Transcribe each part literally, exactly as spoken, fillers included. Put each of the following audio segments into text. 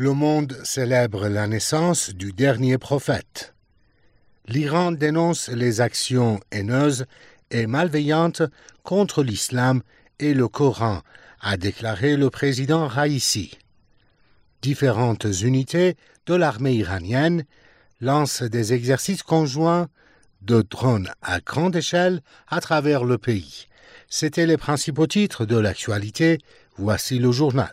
Le monde célèbre la naissance du dernier prophète. L'Iran dénonce les actions haineuses et malveillantes contre l'islam et le Coran, a déclaré le président Raïssi. Différentes unités de l'armée iranienne lancent des exercices conjoints de drones à grande échelle à travers le pays. C'étaient les principaux titres de l'actualité. Voici le journal.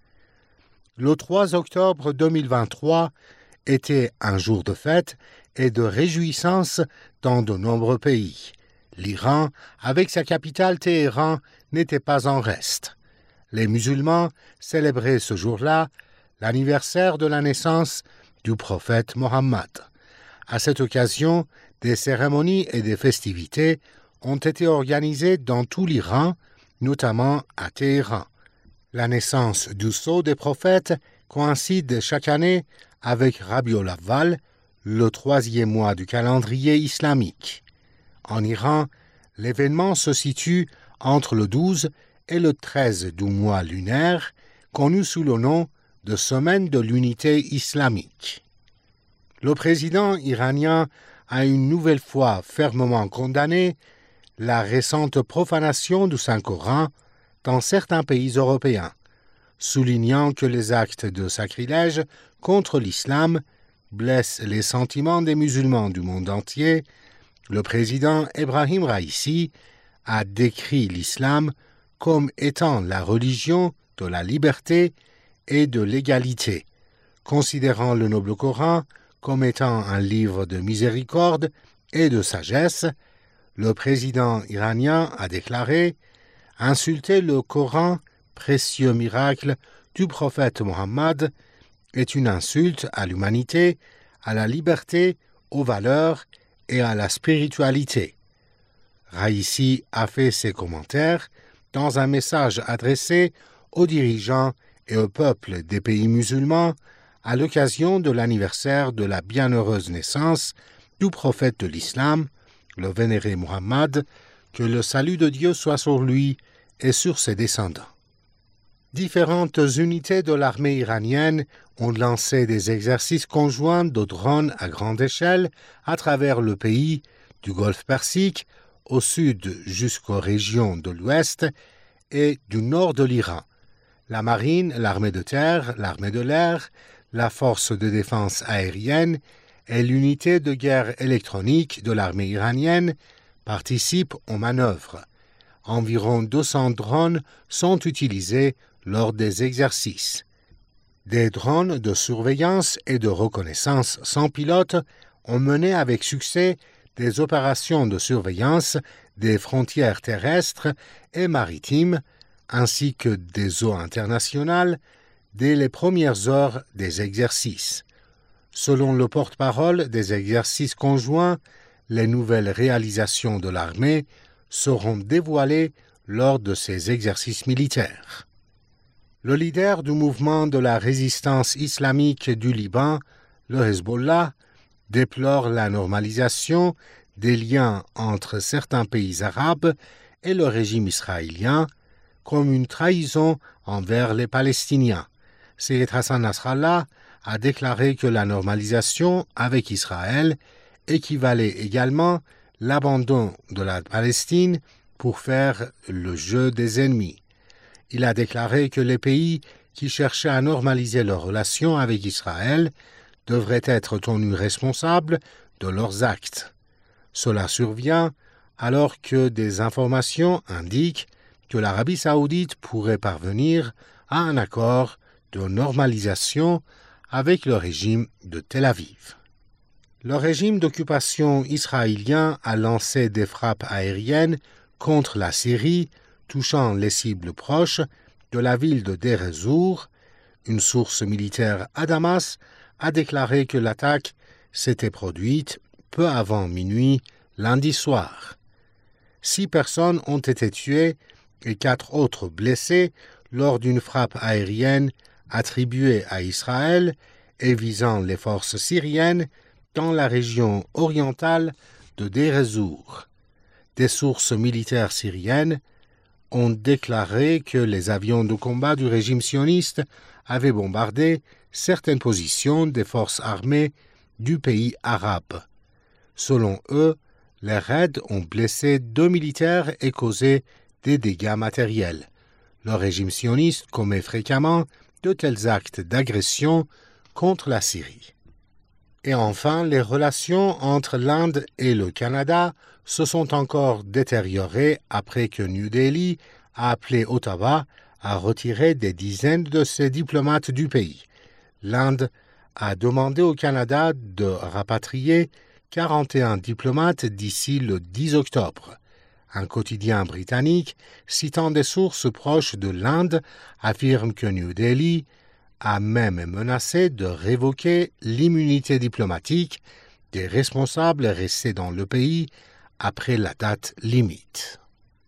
Le trois octobre deux mille vingt-trois était un jour de fête et de réjouissance dans de nombreux pays. L'Iran, avec sa capitale Téhéran, n'était pas en reste. Les musulmans célébraient ce jour-là l'anniversaire de la naissance du prophète Mohammed. À cette occasion, des cérémonies et des festivités ont été organisées dans tout l'Iran, notamment à Téhéran. La naissance du sceau des prophètes coïncide chaque année avec Rabiul Awwal, le troisième mois du calendrier islamique. En Iran, l'événement se situe entre le douze et le treize du mois lunaire, connu sous le nom de Semaine de l'unité islamique. Le président iranien a une nouvelle fois fermement condamné la récente profanation du Saint-Coran dans certains pays européens, soulignant que les actes de sacrilège contre l'islam blessent les sentiments des musulmans du monde entier. Le président Ebrahim Raïssi a décrit l'islam comme étant la religion de la liberté et de l'égalité, considérant le noble Coran comme étant un livre de miséricorde et de sagesse. Le président iranien a déclaré « Insulter le Coran, précieux miracle du prophète Mohammed, est une insulte à l'humanité, à la liberté, aux valeurs et à la spiritualité. » Raïssi a fait ses commentaires dans un message adressé aux dirigeants et au peuple des pays musulmans à l'occasion de l'anniversaire de la bienheureuse naissance du prophète de l'islam, le vénéré Mohammed, que le salut de Dieu soit sur lui et sur ses descendants. Différentes unités de l'armée iranienne ont lancé des exercices conjoints de drones à grande échelle à travers le pays, du Golfe Persique au sud jusqu'aux régions de l'ouest et du nord de l'Iran. La marine, l'armée de terre, l'armée de l'air, la force de défense aérienne et l'unité de guerre électronique de l'armée iranienne participent aux manœuvres. Environ deux cents drones sont utilisés lors des exercices. Des drones de surveillance et de reconnaissance sans pilote ont mené avec succès des opérations de surveillance des frontières terrestres et maritimes, ainsi que des eaux internationales, dès les premières heures des exercices. Selon le porte-parole des exercices conjoints, les nouvelles réalisations de l'armée seront dévoilées lors de ces exercices militaires. Le leader du mouvement de la résistance islamique du Liban, le Hezbollah, déplore la normalisation des liens entre certains pays arabes et le régime israélien comme une trahison envers les Palestiniens. Seyyed Hassan Nasrallah a déclaré que la normalisation avec Israël équivalait également l'abandon de la Palestine pour faire le jeu des ennemis. Il a déclaré que les pays qui cherchaient à normaliser leurs relations avec Israël devraient être tenus responsables de leurs actes. Cela survient alors que des informations indiquent que l'Arabie saoudite pourrait parvenir à un accord de normalisation avec le régime de Tel Aviv. Le régime d'occupation israélien a lancé des frappes aériennes contre la Syrie, touchant les cibles proches de la ville de Deir ez-Zor. Une source militaire à Damas a déclaré que l'attaque s'était produite peu avant minuit lundi soir. Six personnes ont été tuées et quatre autres blessées lors d'une frappe aérienne attribuée à Israël et visant les forces syriennes dans la région orientale de Deir ez-Zor. Des sources militaires syriennes ont déclaré que les avions de combat du régime sioniste avait bombardé certaines positions des forces armées du pays arabe. Selon eux, les raids ont blessé deux militaires et causé des dégâts matériels. Le régime sioniste commet fréquemment de tels actes d'agression contre la Syrie. Et enfin, les relations entre l'Inde et le Canada se sont encore détériorées après que New Delhi a appelé Ottawa à retirer des dizaines de ses diplomates du pays. L'Inde a demandé au Canada de rapatrier quarante et un diplomates d'ici le dix octobre. Un quotidien britannique, citant des sources proches de l'Inde, affirme que New Delhi a même menacé de révoquer l'immunité diplomatique des responsables restés dans le pays après la date limite.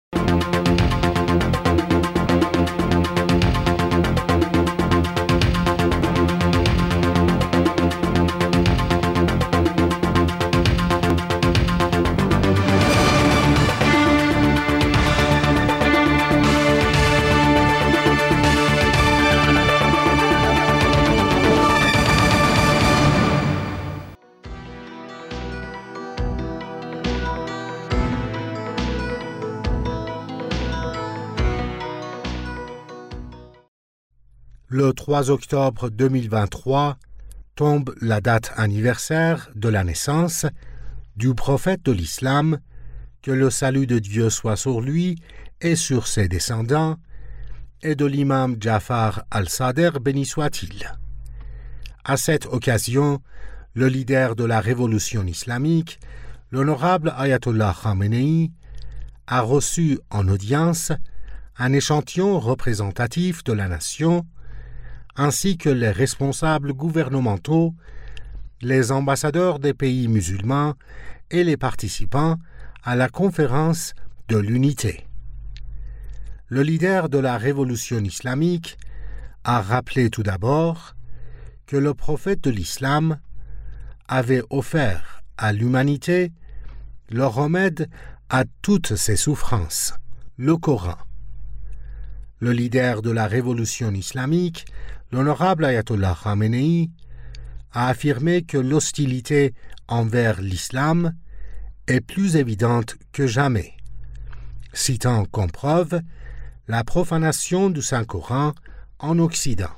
Le trois octobre deux mille vingt-trois tombe la date anniversaire de la naissance du prophète de l'islam, que le salut de Dieu soit sur lui et sur ses descendants, et de l'imam Jafar al-Sadr, béni soit-il. À cette occasion, le leader de la révolution islamique, l'honorable Ayatollah Khamenei, a reçu en audience un échantillon représentatif de la nation, ainsi que les responsables gouvernementaux, les ambassadeurs des pays musulmans et les participants à la conférence de l'unité. Le leader de la révolution islamique a rappelé tout d'abord que le prophète de l'islam avait offert à l'humanité le remède à toutes ses souffrances, le Coran. Le leader de la révolution islamique, l'honorable Ayatollah Khamenei, a affirmé que l'hostilité envers l'islam est plus évidente que jamais, citant comme preuve la profanation du Saint-Coran en Occident.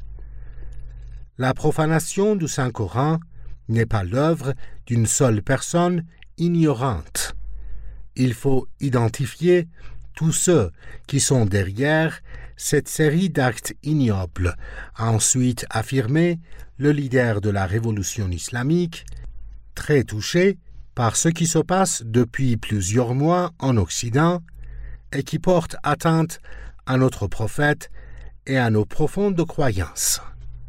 La profanation du Saint-Coran n'est pas l'œuvre d'une seule personne ignorante. Il faut identifier tous ceux qui sont derrière cette série d'actes ignobles, a ensuite affirmé le leader de la révolution islamique, très touché par ce qui se passe depuis plusieurs mois en Occident et qui porte atteinte à notre prophète et à nos profondes croyances.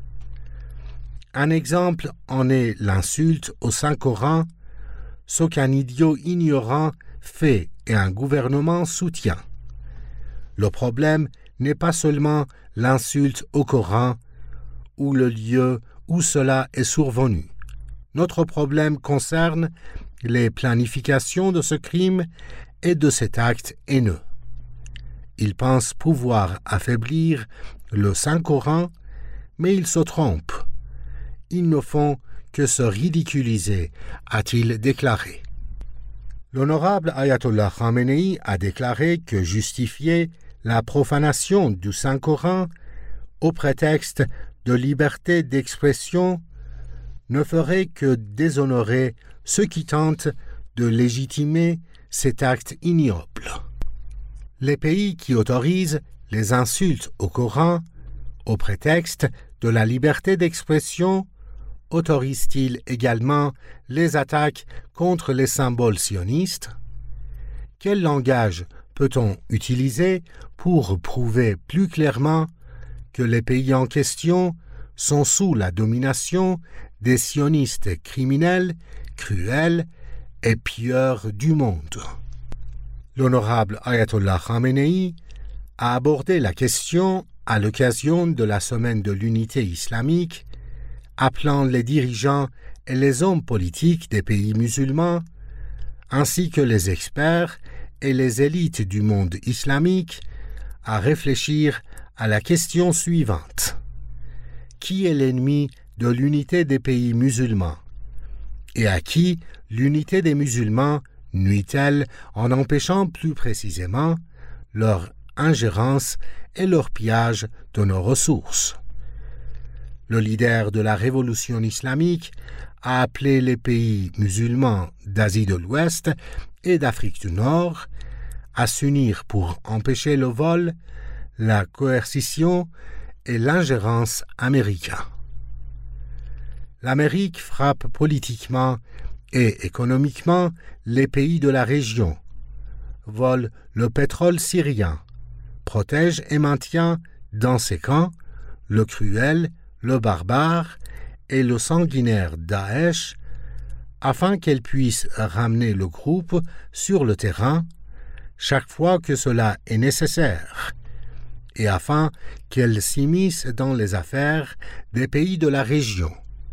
Un exemple en est l'insulte au Saint-Coran, ce qu'un idiot ignorant fait et un gouvernement soutient. Le problème n'est pas seulement l'insulte au Coran ou le lieu où cela est survenu. Notre problème concerne les planifications de ce crime et de cet acte haineux. Ils pensent pouvoir affaiblir le Saint-Coran, mais ils se trompent. Ils ne font que se ridiculiser, a-t-il déclaré. L'honorable Ayatollah Khamenei a déclaré que justifier la profanation du Saint-Coran au prétexte de liberté d'expression ne ferait que déshonorer ceux qui tentent de légitimer cet acte ignoble. Les pays qui autorisent les insultes au Coran au prétexte de la liberté d'expression autorise-t-il également les attaques contre les symboles sionistes? Quel langage peut-on utiliser pour prouver plus clairement que les pays en question sont sous la domination des sionistes criminels, cruels et pilleurs du monde? L'honorable Ayatollah Khamenei a abordé la question à l'occasion de la Semaine de l'Unité islamique, appelant les dirigeants et les hommes politiques des pays musulmans, ainsi que les experts et les élites du monde islamique, à réfléchir à la question suivante. qui est l'ennemi de l'unité des pays musulmans et à qui l'unité des musulmans nuit-elle en empêchant plus précisément leur ingérence et leur pillage de nos ressources. Le leader de la révolution islamique a appelé les pays musulmans d'Asie de l'Ouest et d'Afrique du Nord à s'unir pour empêcher le vol, la coercition et l'ingérence américaine. L'Amérique frappe politiquement et économiquement les pays de la région, vole le pétrole syrien, protège et maintient dans ses camps le cruel, le barbare et le sanguinaire Daesh, afin qu'elle puisse ramener le groupe sur le terrain chaque fois que cela est nécessaire, et afin qu'elle s'immisce dans les affaires des pays de la région.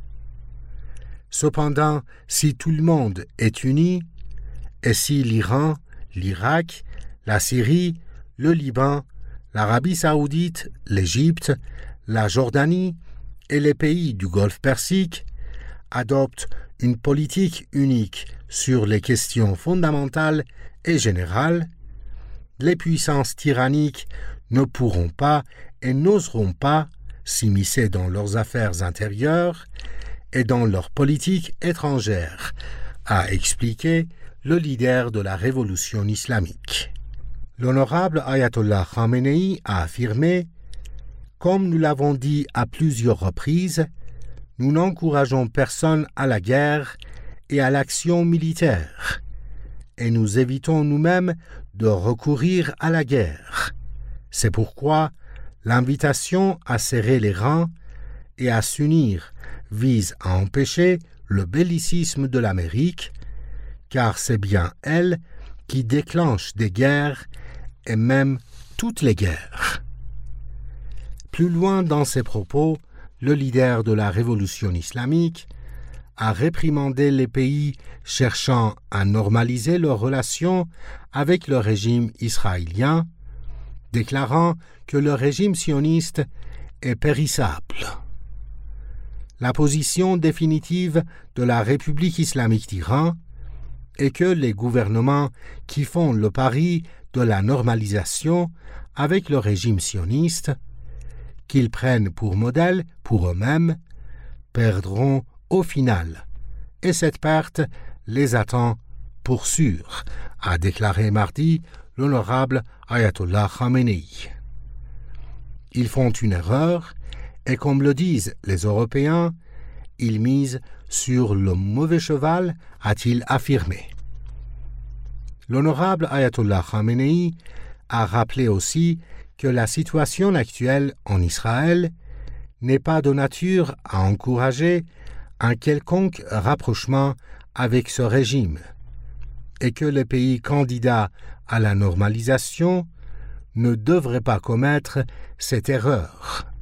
Cependant, si tout le monde est uni, et si l'Iran, l'Irak, la Syrie, le Liban, l'Arabie saoudite, l'Égypte, la Jordanie et les pays du Golfe Persique adoptent une politique unique sur les questions fondamentales et générales, les puissances tyranniques ne pourront pas et n'oseront pas s'immiscer dans leurs affaires intérieures et dans leur politique étrangère, a expliqué le leader de la révolution islamique. L'honorable Ayatollah Khamenei a affirmé « Comme nous l'avons dit à plusieurs reprises, nous n'encourageons personne à la guerre et à l'action militaire, et nous évitons nous-mêmes de recourir à la guerre. C'est pourquoi l'invitation à serrer les rangs et à s'unir vise à empêcher le bellicisme de l'Amérique, car c'est bien elle qui déclenche des guerres et même toutes les guerres. » Plus loin dans ses propos, le leader de la révolution islamique a réprimandé les pays cherchant à normaliser leurs relations avec le régime israélien, déclarant que le régime sioniste est périssable. La position définitive de la République islamique d'Iran est que les gouvernements qui font le pari de la normalisation avec le régime sioniste, qu'ils prennent pour modèle pour eux-mêmes, perdront au final, et cette perte les attend pour sûr, a déclaré mardi l'honorable Ayatollah Khamenei. Ils font une erreur, et comme le disent les Européens, ils misent sur le mauvais cheval, a-t-il affirmé. L'honorable Ayatollah Khamenei a rappelé aussi que la situation actuelle en Israël n'est pas de nature à encourager un quelconque rapprochement avec ce régime et que les pays candidats à la normalisation ne devraient pas commettre cette erreur.